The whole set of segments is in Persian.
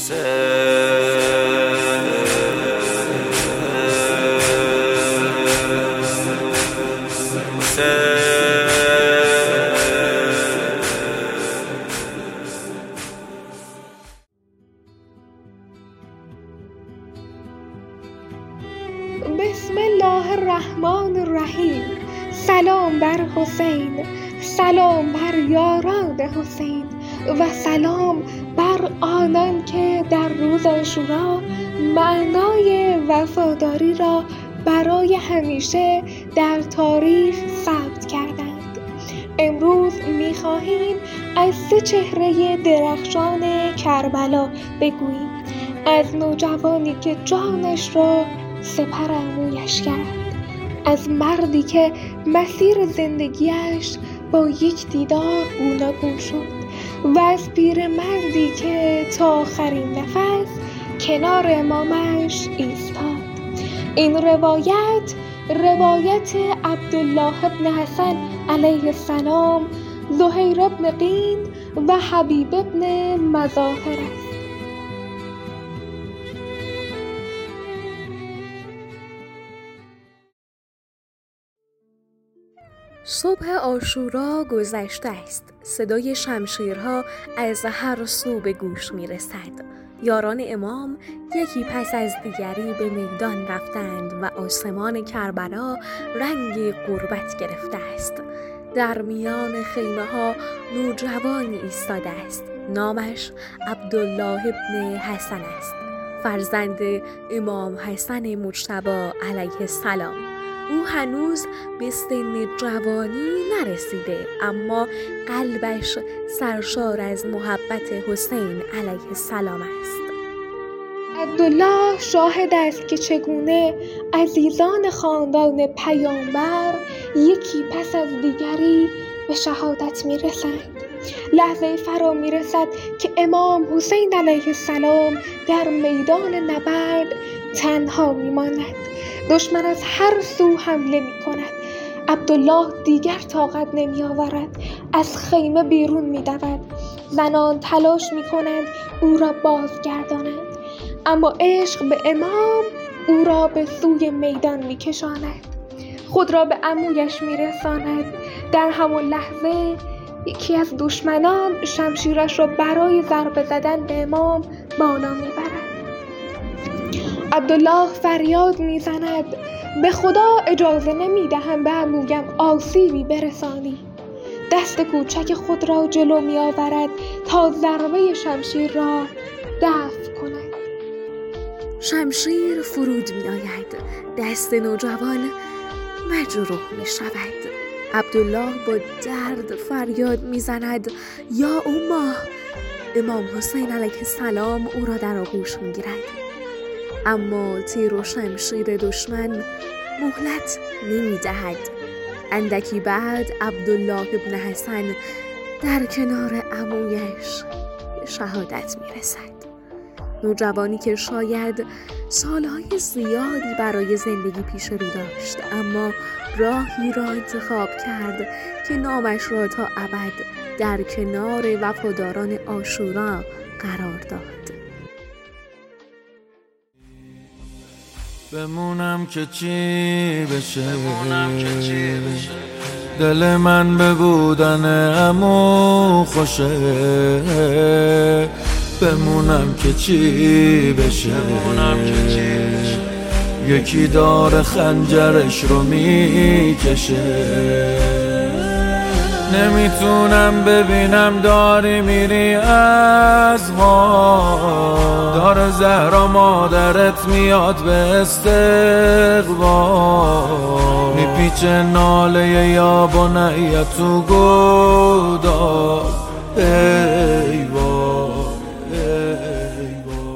بسم الله الرحمن الرحیم. سلام بر حسین، سلام بر یاران حسین و سلام بر آنان که در روز عاشورا معنای وفاداری را برای همیشه در تاریخ ثبت کردند. امروز می‌خواهیم از 3 چهره درخشان کربلا بگوییم، از نوجوانی که جانش را سپر عمویش کرد، از مردی که مسیر زندگیش با یک دیدار گوناگون شد و از پیرمردی که تا آخرین نفس کنار امامش ایستاد. این روایت عبدالله ابن حسن علیه السلام، زهیر ابن قین و حبیب ابن مظاهر است. صبح عاشورا گذشته است. صدای شمشیرها از هر سو به گوش می رسد. یاران امام یکی پس از دیگری به میدان رفتند و آسمان کربلا رنگ غربت گرفته است. در میان خیمه ها نوجوانی ایستاده است. نامش عبدالله ابن حسن است، فرزند امام حسن مجتبی علیه السلام. او هنوز به سن جوانی نرسیده، اما قلبش سرشار از محبت حسین علیه السلام است. عبدالله شاهد است که چگونه عزیزان خاندان پیامبر یکی پس از دیگری به شهادت میرسند. لحظه فرا میرسد که امام حسین علیه السلام در میدان نبرد تنها میماند. دشمن از هر سو حمله می کند. عبدالله دیگر طاقت نمی آورد. از خیمه بیرون می دود. زنان تلاش می کنند او را بازگردانند، اما عشق به امام او را به سوی میدان می کشاند. خود را به عمویش می رساند. در همان لحظه یکی از دشمنان شمشیرش را برای ضربه زدن به امام بالا می برد. عبدالله فریاد میزند: به خدا اجازه نمیدهم به عمویم آسیبی برسانی. دست کوچک خود را جلو می آورد تا ضربه شمشیر را دفع کند. شمشیر فرود می آید. دست نوجوان مجروح می شود. عبدالله با درد فریاد می زند: یا امه! امام حسین علیه السلام او را در آغوش می گیرد. اما تیر و شمشیر دشمن مهلت نمی دهد. اندکی بعد عبدالله ابن حسن در کنار عمویش به شهادت می رسد. نوجوانی که شاید سالهای زیادی برای زندگی پیش رو داشت، اما راهی را انتخاب کرد که نامش را تا ابد در کنار وفاداران عاشورا قرار داد. بمونم که چی بشه، دل من به بودن عمو خوشه. بمونم که چی بشه، یکی داره خنجرش رو میکشه. نمیتونم ببینم داری میری از ما، داره زهرا مادرت میاد به استقبال. میپیچه ناله یا بنیه تو گودال. ای وای ای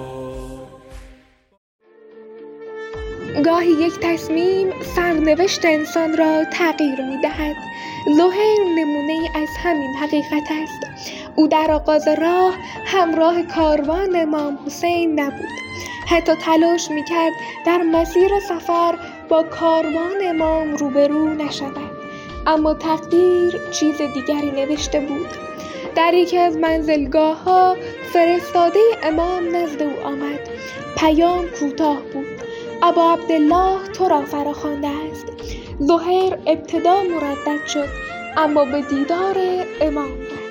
وای. گاهی یک تصمیم سرنوشت انسان را تغییر می‌دهد. زهیر نمونه از همین حقیقت است. او در آغاز راه همراه کاروان امام حسین نبود. حتی تلاش می‌کرد در مسیر سفر با کاروان امام روبرو نشود. اما تقدیر چیز دیگری نوشته بود. در یکی از منزلگاه‌ها فرستاده امام نزد او آمد. پیام کوتاه بود: ابا عبدالله تو را فراخوانده است. زهیر ابتدا مردد شد، اما به دیدار امام رفت.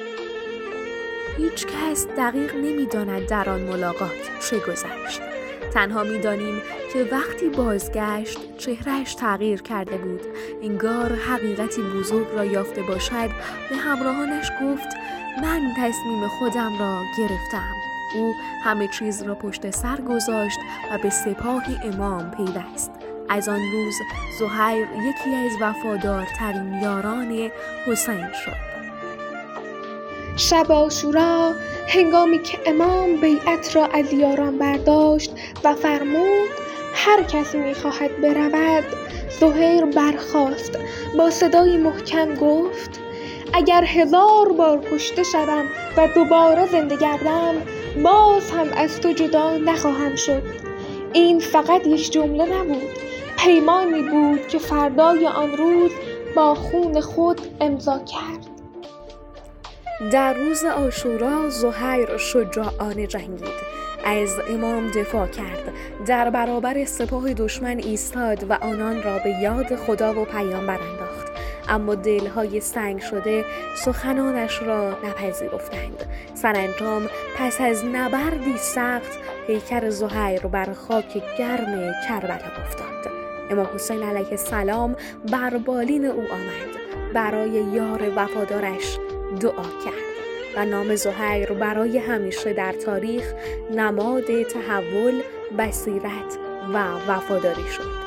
هیچ کس دقیق نمی‌داند در آن ملاقات چه گذشت. تنها می‌دانیم که وقتی بازگشت چهرهش تغییر کرده بود. انگار حقیقتی بزرگ را یافته باشد. به همراهانش گفت: من تصمیم خودم را گرفتم. او همه چیز را پشت سر گذاشت و به سپاه امام پیوست. از آن روز زهیر یکی از وفادارترین یاران حسین شد. شب عاشورا هنگامی که امام بیعت را از یاران برداشت و فرمود هر کس می‌خواهد برود، زهیر برخاست. با صدای محکم گفت: اگر 1000 بار کشته شوم و دوباره زنده گردم، باز هم از تو جدا نخواهم شد. این فقط یک جمله نبود، پیمانی بود که فردای آن روز با خون خود امضا کرد. در روز عاشورا زهیر شجاعانه جنگید. از امام دفاع کرد، در برابر سپاه دشمن ایستاد و آنان را به یاد خدا و پیامبر انداخت. اما دلهای سنگ شده سخنانش را نپذیرفتند. سرانجام پس از نبردی سخت پیکر زهیر بر خاک گرم کربلا افتاد. امام حسین علیه السلام بر بالین او آمد، برای یار وفادارش دعا کرد و نام زهیر برای همیشه در تاریخ نماد تحول، بصیرت و وفاداری شد.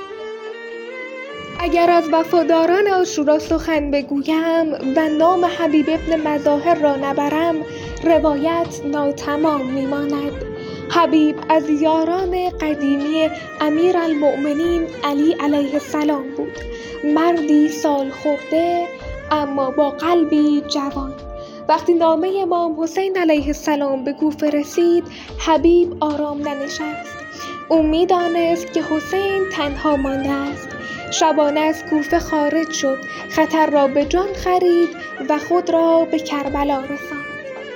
اگر از وفاداران عاشورا سخن بگویم و نام حبیب ابن مظاهر را نبرم، روایت ناتمام میماند. حبیب از یاران قدیمی امیرالمؤمنین علی علیه السلام بود. مردی سال خورده اما با قلبی جوان. وقتی نامه امام حسین علیه السلام به کوفه رسید، حبیب آرام ننشست. او می‌دانست که حسین تنها مانده است. شبانه از کوفه خارج شد، خطر را به جان خرید و خود را به کربلا رساند.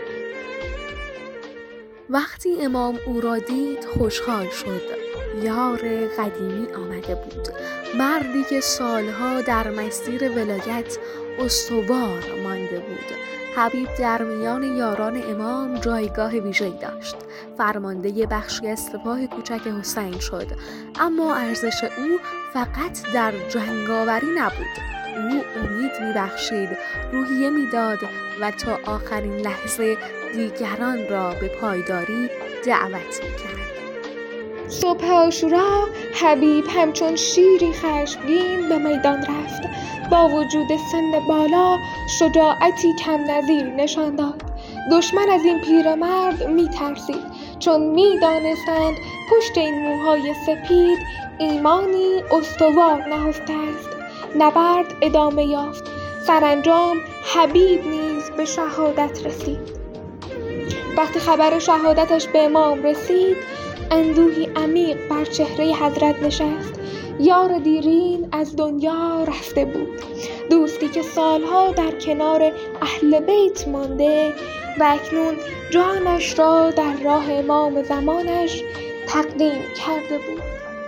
وقتی امام او را دید خوشحال شد. یار قدیمی آمده بود، مردی که سالها در مسیر ولایت استوار مانده بود. حبیب در میان یاران امام جایگاه ویژه‌ای داشت. فرمانده بخشی از سپاه کوچک حسین شد، اما ارزش او فقط در جنگاوری نبود. او امید می‌بخشید، روحیه می‌داد و تا آخرین لحظه دیگران را به پایداری دعوت می‌کرد. صبح عاشورا حبیب همچون شیری خشمگین به میدان رفت. با وجود سن بالا شجاعتی کم نظیر نشان داد. دشمن از این پیرمرد می‌ترسید، چون می‌دانستند پشت این موهای سپید ایمانی استوار نهفته است. نبرد ادامه یافت. سرانجام حبیب نیز به شهادت رسید. وقتی خبر شهادتش به امام رسید، اندوهی عمیق بر چهره حضرت نشست. یار دیرین از دنیا رفته بود، دوستی که سالها در کنار اهل بیت مانده و اکنون جانش را در راه امام زمانش تقدیم کرده بود.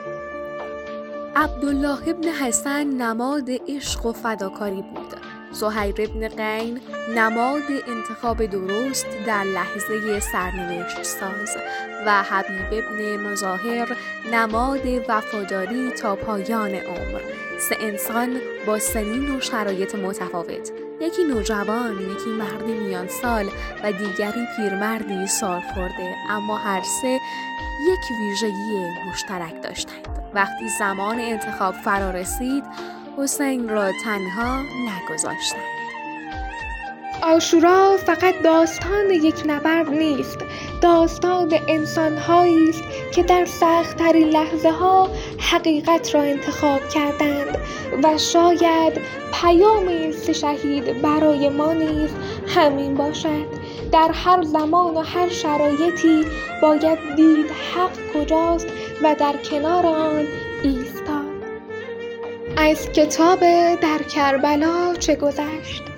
عبدالله ابن حسن نماد عشق و فداکاری بود. زهیر ابن قین نماد انتخاب درست در لحظه سرنوشت ساز و حبیب ابن مظاهر نماد وفاداری تا پایان عمر. 3 انسان با سنین و شرایط متفاوت، یکی نوجوان، یکی مردی میان سال و دیگری پیرمردی سال خورده، اما هر 3 یک ویژگی مشترک داشتند. وقتی زمان انتخاب فرا رسید، حسین را تنها نگذاشتند. عاشورا فقط داستان یک نبرد نیست، داستان انسان‌هایی است که در سخت‌ترین لحظه‌ها حقیقت را انتخاب کردند و شاید پیام این 3 شهید برای ما نیز همین باشد. در هر زمان و هر شرایطی باید دید حق کجاست و در کنار آن ایستاد. از کتاب در کربلا چه گذشت؟